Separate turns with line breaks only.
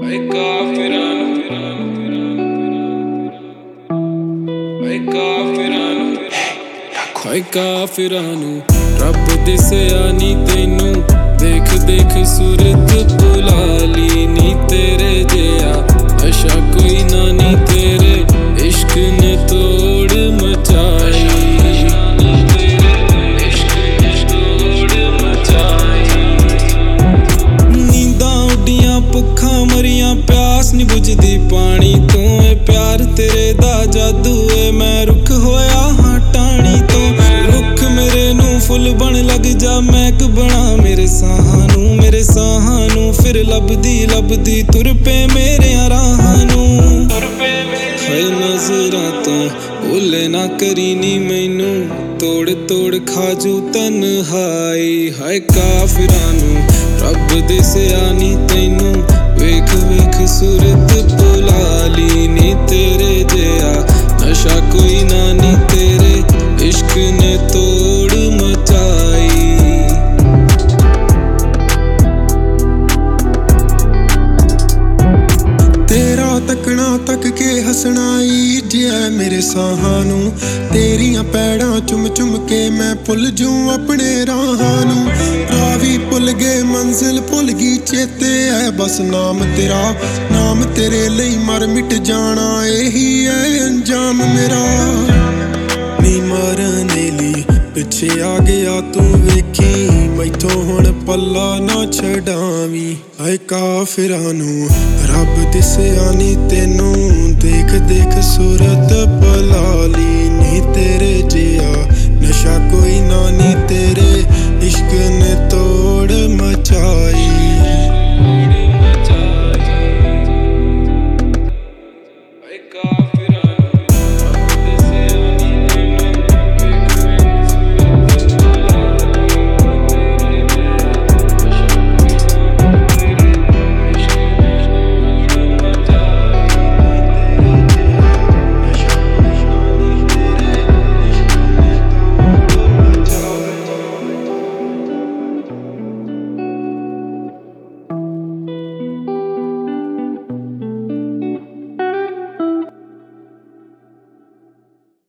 ਕਾਫਿਰਾਂ ਨੂੰ ਰੱਬ ਦਿਸਿਆ ਨੀ ਤੈਨੂੰ, ਦੇਖ ਦੇਖ ਸੂਰਤ ਬੁਲਾ ਲੀ ਨੀ ਤੇਰੇ ਜਿਹਾ ਨਸ਼ਾ ਕੋਈ ਨਾ ਨੀ ਤੇਰੇ ਇਸ਼ਕ ਨੇ ਤੋੜ ਮਚਾਈ। ਨੀਂਦਾਂ ਉੱਡੀਆਂ ਭੁੱਖਾਂ ਮਰੀਆਂ ਪਿਆਸ ਨੀ ਬੁਝਦੀ ਪਾਣੀ ਤੋਂ, ਏ ਪਿਆਰ ਤੇਰੇ ਦਾ ਜਾਦੂ ਏ ਮੈਂ ਰੁੱਖ ਹੋਇਆ ਹਾਂ ਟਾਹਣੀ ਤੋਂ। ਰੁੱਖ ਮੇਰੇ ਨੂੰ ਫੁੱਲ ਬਣ ਲੱਗ ਜਾ ਮਹਿਕ ਬਣਾ ਮੇਰੇ ਸਾਹਾਂ ਨੂੰ ਫਿਰ ਲੱਭਦੀ ਲੱਭਦੀ ਤੁਰ ਪਏ ਮੇਰਿਆਂ ਰਾਹਾਂ ਨੂੰ। ਹਾਏ ਨਜ਼ਰਾਂ ਤੋਂ ਭੁੱਲੇ ਨਾ ਕਰੀ ਨੀ ਮੈਨੂੰ, ਤੋੜ ਤੋੜ ਖਾਜੂ ਤਨਹਾਈ। ਹਾਏ ਕਾਫਿਰਾਂ ਨੂੰ ਰੱਬ ਦਿਸਿਆ ਨੀ ਤੈਨੂੰ, ਵੇਖ ਵੇਖ ਸੂਰਤ ਬੁਲਾ ਲੀ ਨੀ ਤੇਰੇ ਜਿਹਾ ਨਸ਼ਾ ਕੋਈ ਨਾ ਨੀ ਤੇਰੇ ਇਸ਼ਕ ਨੇ ਤੋੜ ਮਚਾਈ।
ਤੇਰਾ ਤੱਕਣਾ ਤੱਕ ਕੇ ਹੱਸਣਾ ਈ ਜਿਆ ਮੇਰੇ ਸਾਹਾਂ ਨੂੰ, ਤੇਰੀਆਂ ਪੈੜਾਂ ਚੁੰਮ ਚੁੰਮ ਕੇ ਮੈਂ ਭੁੱਲ ਜੂ ਆਪਣੇ ਰਾਹਾਂ ਨੂੰ। ਰਾਹ ਵੀ ਭੁੱਲ ਗਏ ਮੰਜ਼ਿਲ ਭੁੱਲ ਗਈ ਚੇਤੇ ਐ ਬਸ ਨਾਮ ਤੇਰੇ ਲਈ ਮਰ ਮਿਟ ਜਾਣਾ ਇਹੀ ਐ ਅੰਜਾਮ ਮੇਰਾ। ਨੀ ਮਰਨੇ ਲਈ ਪਿੱਛੇ ਆ ਗਿਆ ਤੂੰ ਵੇਖੀ, ਮੈਥੋਂ ਹੁਣ ਪੱਲਾ ਨਾ ਛਡਾਵੀਂ। ਹਾਏ ਕਾਫਿਰਾਂ ਨੂੰ ਰੱਬ ਦਿਸਿਆ ਨੀ ਤੈਨੂੰ, ਦੇਖ ਦੇਖ ਸੂਰਤ ਬੁਲਾ ਲੀ ਨੀ ਤੇਰੇ ਜਿਹਾ ਨਸ਼ਾ ਕੋਈ ਨਾ ਨੀ ਤੇਰੇ ਇਸ਼ਕ ਨੇ ਤੋੜ ਮਚਾਈ।